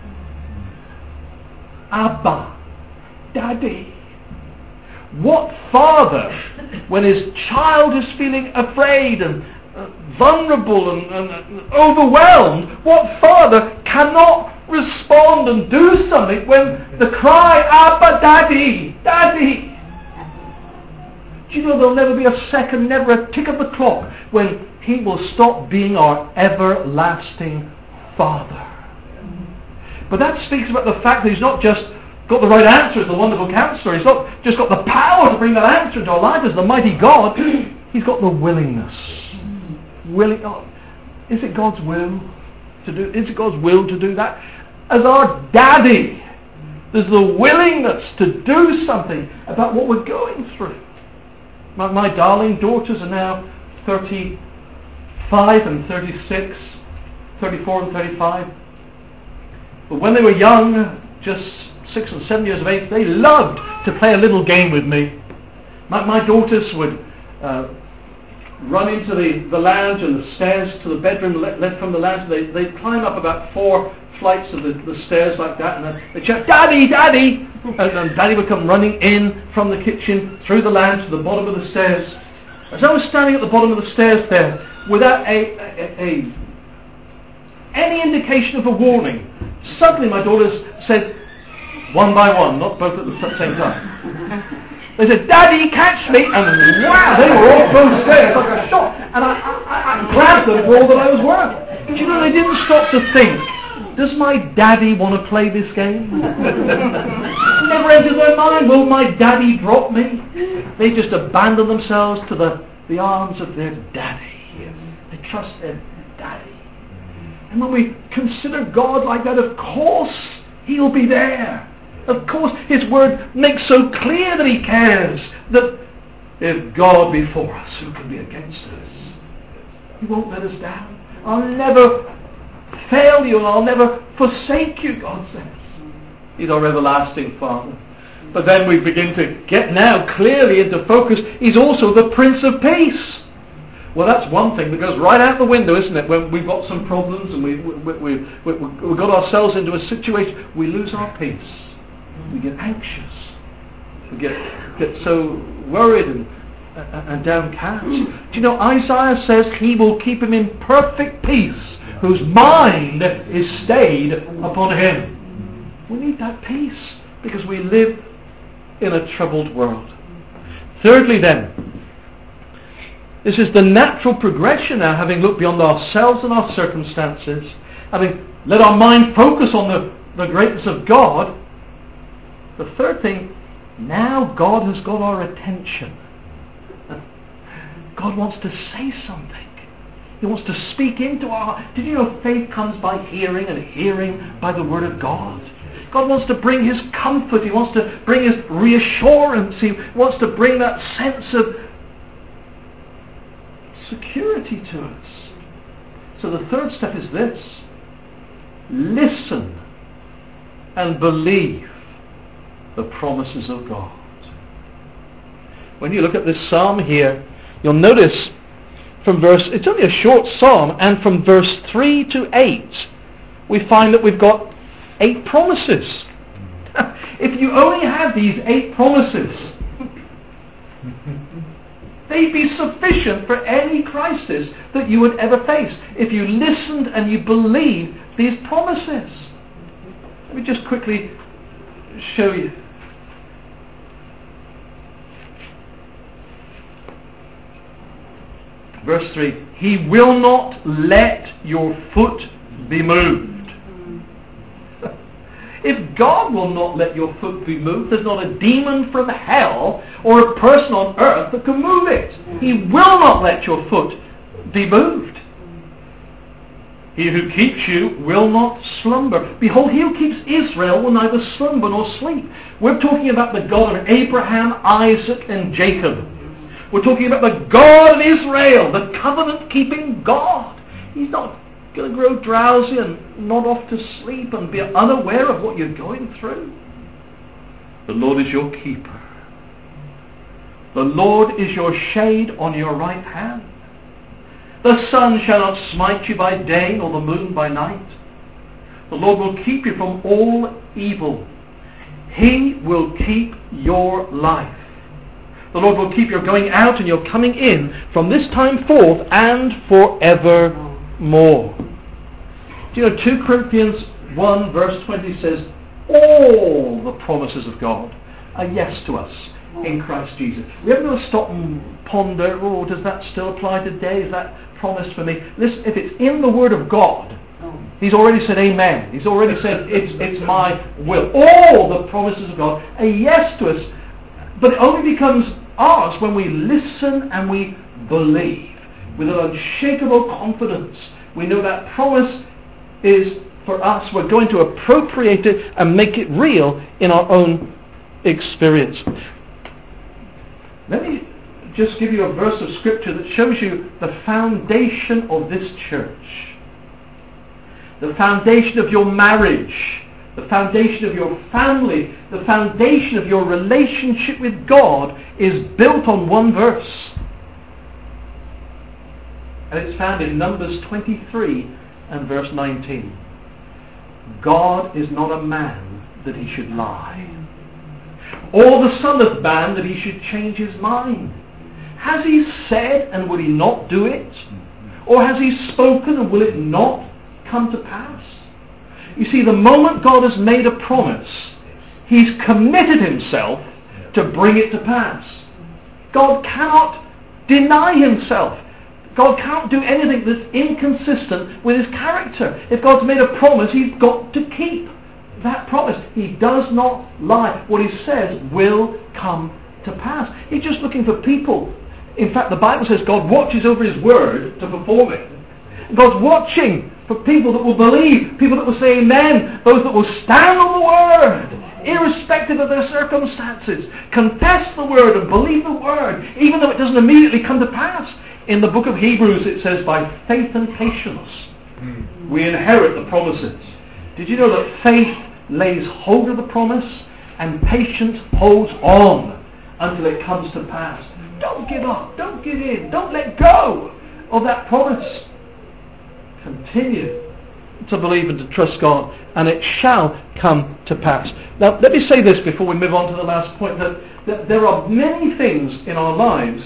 Abba, Daddy. What father, when his child is feeling afraid and uh, vulnerable and, and, and overwhelmed, what father cannot respond and do something when the cry, Abba, Daddy, Daddy? Do you know there'll never be a second, never a tick of the clock when he will stop being our everlasting Father? But that speaks about the fact that he's not just got the right answer as the wonderful counselor. He's not just got the power to bring that answer into our life as the mighty God. He's got the willingness. Willing. Oh, is it God's will to do? Is it God's will to do that? As our daddy, there's the willingness to do something about what we're going through. My, my darling daughters are now thirty-five and thirty-six, thirty-four and thirty-five. But when they were young, just six and seven years of age, they loved to play a little game with me. My, my daughters would uh, run into the, the lounge and the stairs to the bedroom led, led from the lounge. They, they'd climb up about four flights of the, the stairs like that, and then they'd shout, Daddy, Daddy! And, and Daddy would come running in from the kitchen, through the lounge to the bottom of the stairs. As I was standing at the bottom of the stairs there, without a, a, a any indication of a warning, suddenly my daughters said, one by one, not both at the same time. They said, Daddy, catch me! And wow, they were off both stairs like a shot. And I, I, I grabbed them for all that I was worth. Do you know, they didn't stop to think, does my daddy want to play this game? Never entered their mind, will my daddy drop me? They just abandoned themselves to the, the arms of their daddy. They trust their daddy. And when we consider God like that, of course he'll be there. Of course his word makes so clear that he cares, that if God be for us, who can be against us? He won't let us down. I'll never fail you and I'll never forsake you, God says. He's our everlasting Father. But then we begin to get now clearly into focus. He's also the Prince of Peace. Well, that's one thing that goes right out the window, isn't it? When we've got some problems and we, we, we, we, we got ourselves into a situation, we lose our peace. We get anxious. We get, get so worried and, and downcast. Do you know, Isaiah says he will keep him in perfect peace, whose mind is stayed upon him. We need that peace because we live in a troubled world. Thirdly then, this is the natural progression now, having looked beyond ourselves and our circumstances, having let our mind focus on the, the greatness of God. The third thing, now God has got our attention. God wants to say something. He wants to speak into our heart. Did you know faith comes by hearing, and hearing by the Word of God? God wants to bring his comfort. He wants to bring his reassurance. He wants to bring that sense of security to us. So the third step is this. Listen and believe the promises of God. When you look at this psalm here, you'll notice from verse, it's only a short psalm, and from verse three to eight, we find that we've got eight promises. If you only had these eight promises, they'd be sufficient for any crisis that you would ever face if you listened and you believed these promises. Let me just quickly show you. Verse three, he will not let your foot be moved. If God will not let your foot be moved, there's not a demon from hell or a person on earth that can move it. He will not let your foot be moved. He who keeps you will not slumber. Behold, he who keeps Israel will neither slumber nor sleep. We're talking about the God of Abraham, Isaac, and Jacob. We're talking about the God of Israel, the covenant-keeping God. He's not going to grow drowsy and nod off to sleep and be unaware of what you're going through. The Lord is your keeper. The Lord is your shade on your right hand. The sun shall not smite you by day, nor the moon by night. The Lord will keep you from all evil. He will keep your life. The Lord will keep your going out and your coming in from this time forth and forevermore. Do you know two Corinthians one verse twenty says, all the promises of God are yes to us in Christ Jesus. We haven't got to stop and ponder, oh, does that still apply today? Is that promised for me? Listen, if it's in the Word of God, He's already said amen. He's already said it's, it's my will. All the promises of God are yes to us, but it only becomes ours when we listen and we believe with an unshakable confidence. We know that promise is for us. We're going to appropriate it and make it real in our own experience. Let me just give you a verse of Scripture that shows you the foundation of this church. The foundation of your marriage, the foundation of your family, the foundation of your relationship with God is built on one verse. And it's found in Numbers twenty-three and verse nineteen. God is not a man that he should lie, or the son of man that he should change his mind. Has he said, and will he not do it? Or has he spoken, and will it not come to pass? You see, the moment God has made a promise, he's committed himself to bring it to pass. God cannot deny himself. God can't do anything that's inconsistent with his character. If God's made a promise, he's got to keep that promise. He does not lie. What he says will come to pass. He's just looking for people. In fact, the Bible says God watches over his word to perform it. God's watching for people that will believe, people that will say amen, those that will stand on the word, irrespective of their circumstances. Confess the word and believe the word, even though it doesn't immediately come to pass. In the book of Hebrews it says, by faith and patience we inherit the promises. Did you know that faith lays hold of the promise and patience holds on until it comes to pass? Don't give up, don't give in, don't let go of that promise. Continue to believe and to trust God, and it shall come to pass. Now, let me say this before we move on to the last point, that, that there are many things in our lives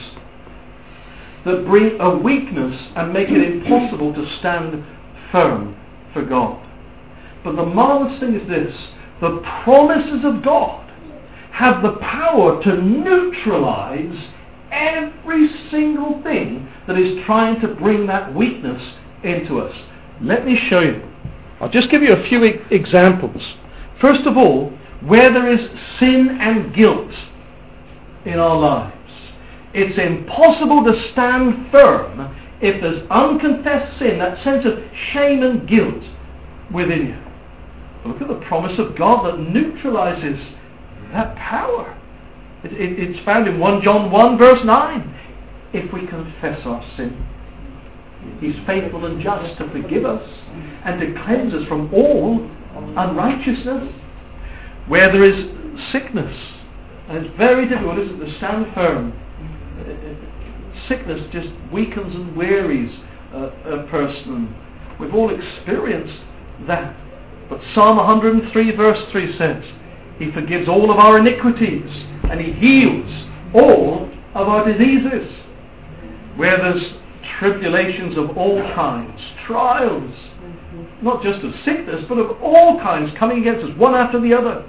that bring a weakness and make it impossible to stand firm for God. But the marvelous thing is this: the promises of God have the power to neutralize every single thing that is trying to bring that weakness into us. Let me show you. I'll just give you a few e- examples. First of all, where there is sin and guilt in our lives, it's impossible to stand firm if there's unconfessed sin, that sense of shame and guilt within you. Look at the promise of God that neutralizes that power. It, it, it's found in First John one verse nine. If we confess our sin, he's faithful and just to forgive us and to cleanse us from all unrighteousness. Where there is sickness, and it's very difficult, isn't it, to stand firm. Sickness just weakens and wearies a, a person. We've all experienced that. But Psalm one hundred three verse three says, he forgives all of our iniquities and he heals all of our diseases. Where there's tribulations of all kinds, trials, not just of sickness, but of all kinds coming against us, one after the other.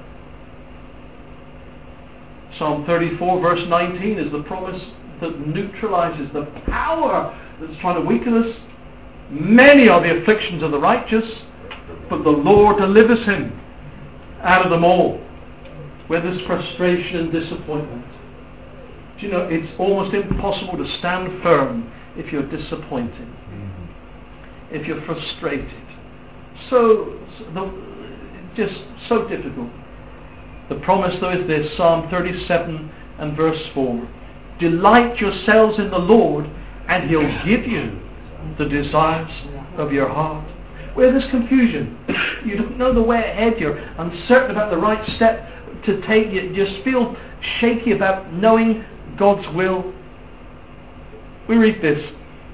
Psalm thirty-four verse nineteen is the promise that neutralizes the power that's trying to weaken us. Many are the afflictions of the righteous, but the Lord delivers him out of them all. Where there's frustration and disappointment. Do you know, it's almost impossible to stand firm if you're disappointed, mm-hmm. if you're frustrated. So, so, just so difficult. The promise though is this, Psalm thirty-seven and verse four. Delight yourselves in the Lord, and he'll give you the desires of your heart. Where there's confusion, you don't know the way ahead, you're uncertain about the right step to take, you just feel shaky about knowing God's will. We read this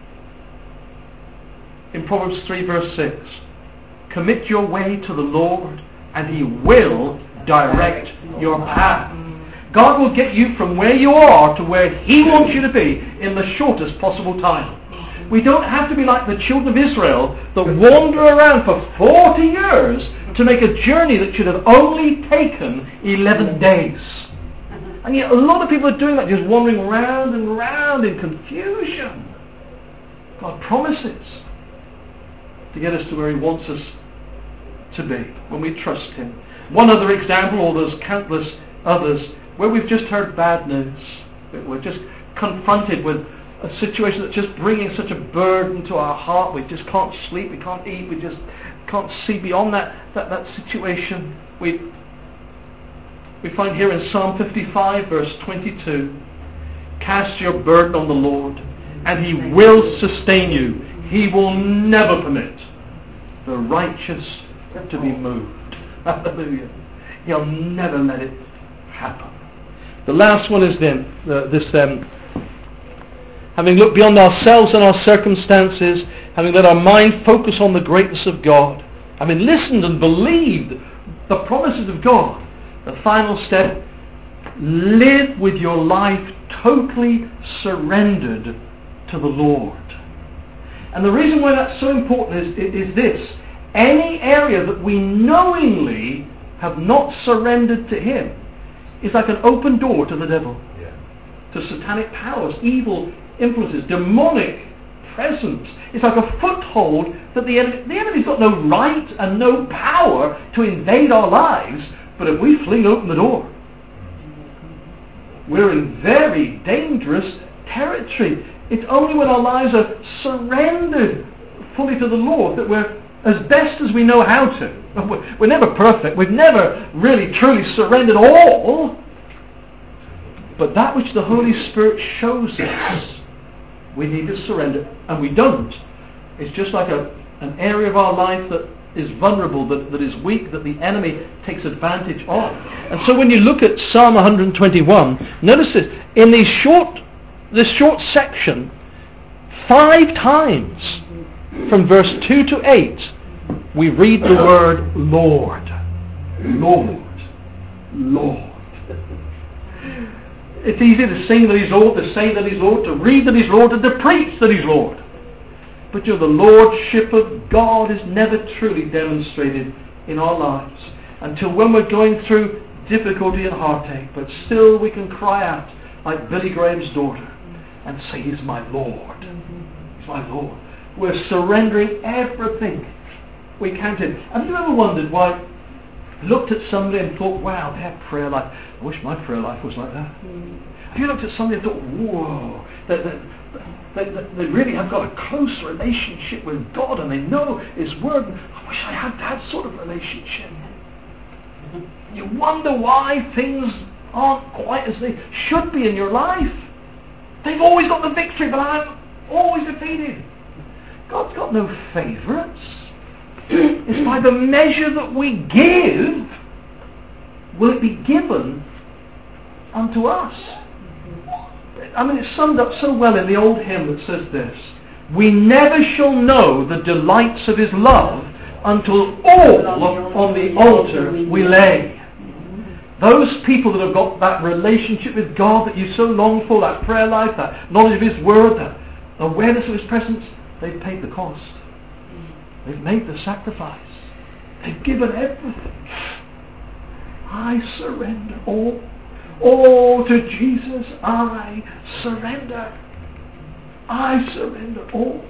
in Proverbs three verse six. Commit your way to the Lord, and he will direct your path. God will get you from where you are to where He wants you to be in the shortest possible time. We don't have to be like the children of Israel that wander around for forty years to make a journey that should have only taken eleven days. And yet a lot of people are doing that, just wandering round and round in confusion. God promises to get us to where He wants us to be when we trust Him. One other example, or there's countless others, where we've just heard bad news. We're just confronted with a situation that's just bringing such a burden to our heart. We just can't sleep, we can't eat, we just can't see beyond that, that, that situation. We, we find here in Psalm fifty-five, verse twenty-two, cast your burden on the Lord, and He will sustain you. He will never permit the righteous to be moved. Hallelujah. He'll never let it happen. The last one is then uh, this um, having looked beyond ourselves and our circumstances, having let our mind focus on the greatness of God, having listened and believed the promises of God, the final step, live with your life totally surrendered to the Lord. And the reason why that's so important is, is this: any area that we knowingly have not surrendered to Him is like an open door to the devil, yeah. to satanic powers, evil influences, demonic presence. It's like a foothold that the enemy, the enemy's got no right and no power to invade our lives, but if we fling open the door, we're in very dangerous territory. It's only when our lives are surrendered fully to the Lord that we're, as best as we know how to, we're never perfect, we've never really truly surrendered all, but that which the Holy Spirit shows us we need to surrender, and we don't. It's just like a, an area of our life that is vulnerable, that, that is weak, that the enemy takes advantage of. And so when you look at Psalm one twenty-one, notice this, in these short, this short section, five times from verse two to eight, we read the word Lord. Lord. Lord. It's easy to sing that He's Lord, to say that He's Lord, to read that He's Lord, and to preach that He's Lord. But you know, the Lordship of God is never truly demonstrated in our lives until when we're going through difficulty and heartache. But still we can cry out like Billy Graham's daughter and say, He's my Lord. He's my Lord. We're surrendering everything we can to Him. Have you ever wondered why looked at somebody and thought, wow, their prayer life, I wish my prayer life was like that. Mm. Have you looked at somebody and thought, whoa, they, they, they, they really have got a close relationship with God and they know His Word. I wish I had that sort of relationship. Mm-hmm. You wonder why things aren't quite as they should be in your life. They've always got the victory, but I'm always defeated. God's got no favourites. It's by the measure that we give will it be given unto us. I mean, it's summed up so well in the old hymn that says this: we never shall know the delights of His love until all on the altar we lay. Those people that have got that relationship with God that you so long for, that prayer life, that knowledge of His Word, that awareness of His presence, they've paid the cost. They've made the sacrifice. They've given everything. I surrender all. All to Jesus I surrender. I surrender all.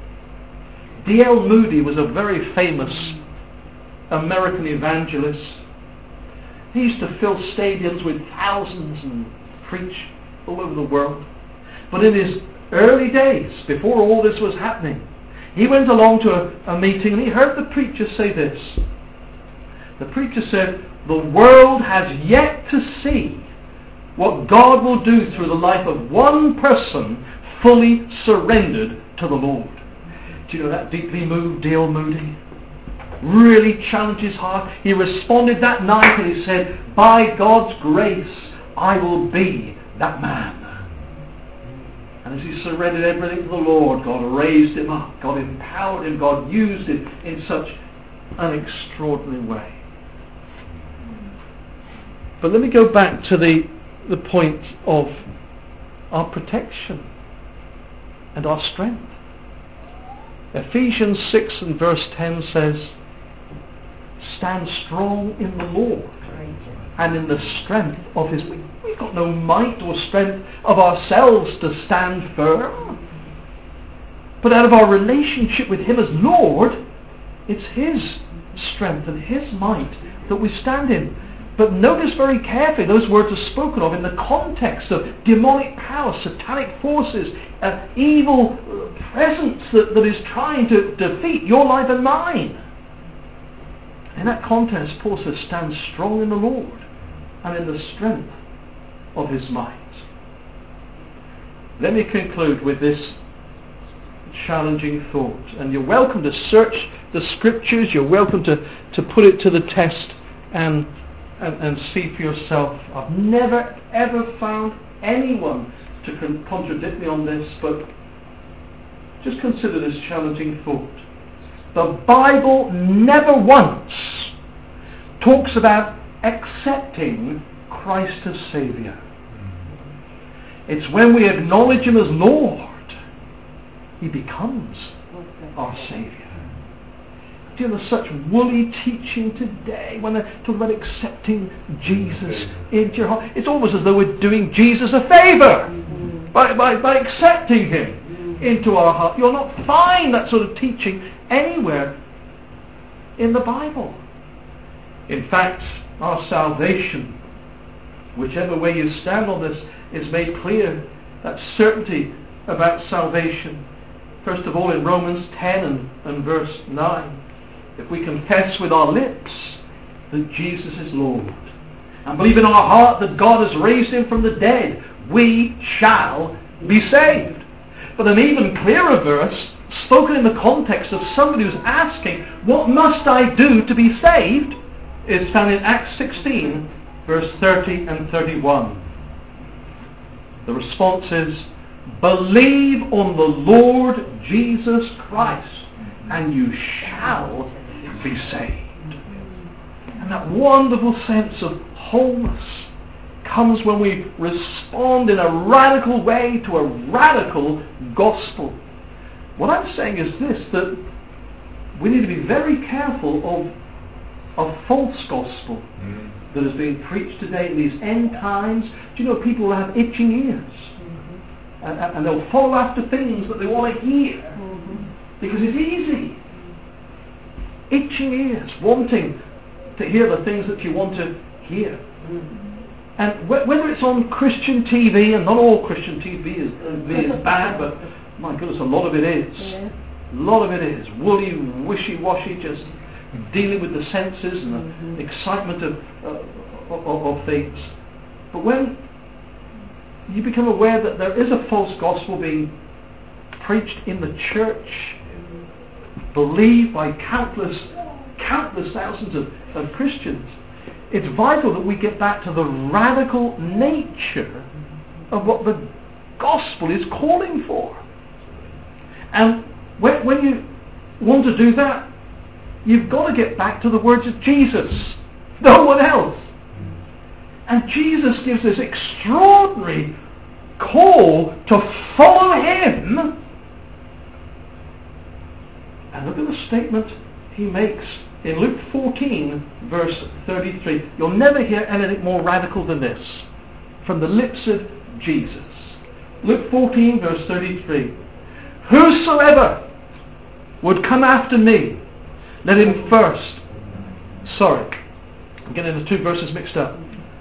D L Moody was a very famous American evangelist. He used to fill stadiums with thousands and preach all over the world. But in his early days, before all this was happening, he went along to a, a meeting and he heard the preacher say this. The preacher said, the world has yet to see what God will do through the life of one person fully surrendered to the Lord. Do you know that deeply moved D L Moody? Really challenged his heart. He responded that night and he said, by God's grace, I will be that man. And as he surrendered everything to the Lord, God raised him up. God empowered him. God used him in such an extraordinary way. But let me go back to the the point of our protection and our strength. Ephesians six and verse ten says, stand strong in the Lord and in the strength of his... We've got no might or strength of ourselves to stand firm. But out of our relationship with him as Lord, it's his strength and his might that we stand in. But notice very carefully, those words are spoken of in the context of demonic power, satanic forces, uh, evil presence that, that is trying to defeat your life and mine. In that context, Paul says, stand strong in the Lord and in the strength of his might. Let me conclude with this challenging thought. And you're welcome to search the scriptures, you're welcome to, to put it to the test and And, and see for yourself. I've never ever found anyone to con- contradict me on this, but just consider this challenging thought. The Bible never once talks about accepting Christ as Saviour. It's when we acknowledge him as Lord, he becomes our Saviour. You know, such woolly teaching today when they talk about accepting Jesus into your heart. It's almost as though we're doing Jesus a favour mm-hmm. by, by, by accepting him mm-hmm. into our heart. You'll not find that sort of teaching anywhere in the Bible. In fact, our salvation, whichever way you stand on this, is made clear. That certainty about salvation. First of all, in Romans ten and, and verse nine. If we confess with our lips that Jesus is Lord and believe in our heart that God has raised him from the dead, we shall be saved. But an even clearer verse, spoken in the context of somebody who's asking, what must I do to be saved, is found in Acts sixteen, verse thirty and thirty-one. The response is, believe on the Lord Jesus Christ and you shall be saved. And that wonderful sense of wholeness comes when we respond in a radical way to a radical gospel. What I'm saying is this, that we need to be very careful of a false gospel mm. that is being preached today in these end times. Do you know people will have itching ears? Mm-hmm. and, and they'll follow after things that they want to hear mm-hmm. because it's easy. Itching ears, wanting to hear the things that you want to hear. Mm-hmm. And wh- whether it's on Christian T V, and not all Christian T V is, uh, is bad, but my goodness, a lot of it is. Yeah. A lot of it is woolly, wishy-washy, just dealing with the senses and mm-hmm. the excitement of, uh, of, of things. But when you become aware that there is a false gospel being preached in the church, believed by countless, countless thousands of, of Christians, it's vital that we get back to the radical nature of what the gospel is calling for. And when, when you want to do that, you've got to get back to the words of Jesus, no one else. And Jesus gives this extraordinary call to follow him. And look at the statement he makes in Luke fourteen, verse thirty-three. You'll never hear anything more radical than this from the lips of Jesus. Luke fourteen, verse thirty-three. Whosoever would come after me, let him first... Sorry, I'm getting the two verses mixed up.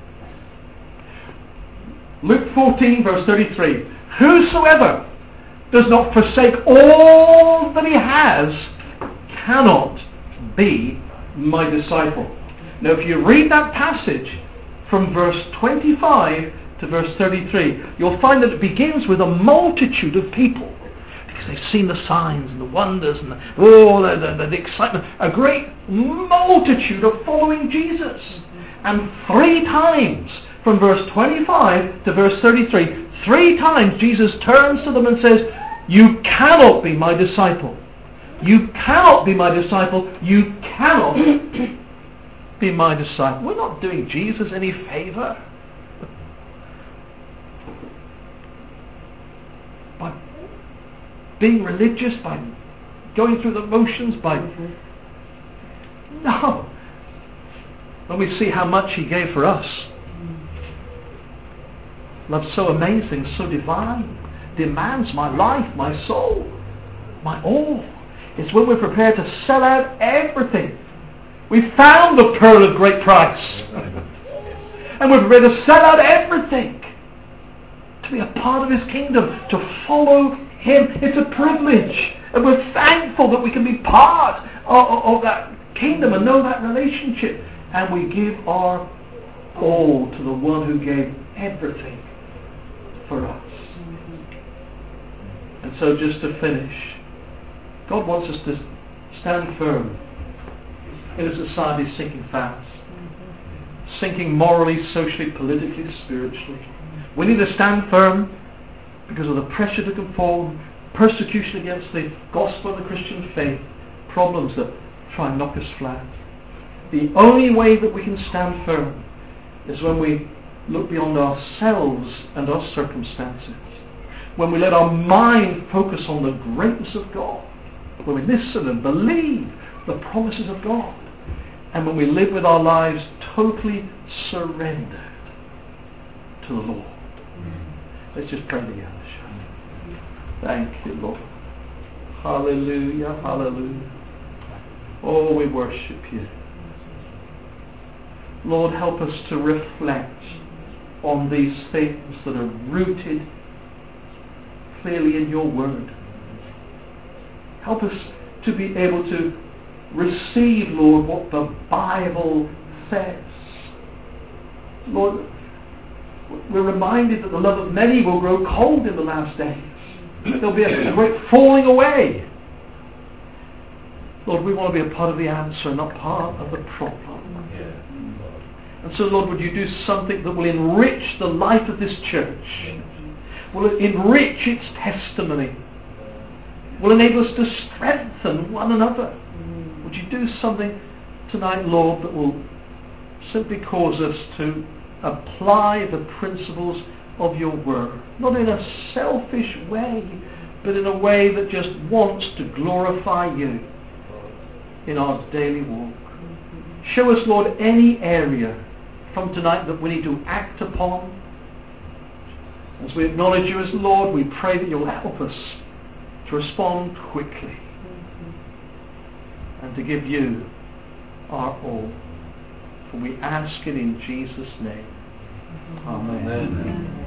Luke fourteen, verse thirty-three. Whosoever does not forsake all that he has cannot be my disciple. Now if you read that passage from verse twenty-five to verse thirty-three, you'll find that it begins with a multitude of people, because they've seen the signs and the wonders and the, oh, the, the, the excitement. A great multitude of following Jesus. And three times, from verse twenty-five to verse thirty-three, three times Jesus turns to them and says, you cannot be my disciple. You cannot be my disciple. You cannot be my disciple. We're not doing Jesus any favour. being religious, by going through the motions, by... No. When we see how much he gave for us. Love so amazing, so divine, demands my life, my soul, my all. It's when we're prepared to sell out everything. We found the pearl of great price. And we're prepared to sell out everything to be a part of his kingdom, to follow him. It's a privilege. And we're thankful that we can be part of, of that kingdom and know that relationship. And we give our all to the one who gave everything for us. And so just to finish, God wants us to stand firm in a society sinking fast. Sinking morally, socially, politically, spiritually. We need to stand firm because of the pressure to conform, persecution against the gospel and the Christian faith, problems that try and knock us flat. The only way that we can stand firm is when we look beyond ourselves and our circumstances. When we let our mind focus on the greatness of God. When we listen and believe the promises of God. And when we live with our lives totally surrendered to the Lord. Let's just pray together. Thank you, Lord. Hallelujah, hallelujah. Oh, we worship you. Lord, help us to reflect on these things that are rooted clearly in your word. Help us to be able to receive, Lord, what the Bible says. Lord, we're reminded that the love of many will grow cold in the last days. There'll be a great falling away. Lord, we want to be a part of the answer, not part of the problem. And so, Lord, would you do something that will enrich the life of this church, will enrich its testimony, will enable us to strengthen one another. Would you do something tonight, Lord, that will simply cause us to apply the principles of your word, not in a selfish way, but in a way that just wants to glorify you in our daily walk. Show us, Lord, any area from tonight that we need to act upon. As we acknowledge you as Lord, we pray that you'll help us to respond quickly and to give you our all. For we ask it in Jesus' name. Amen. Amen.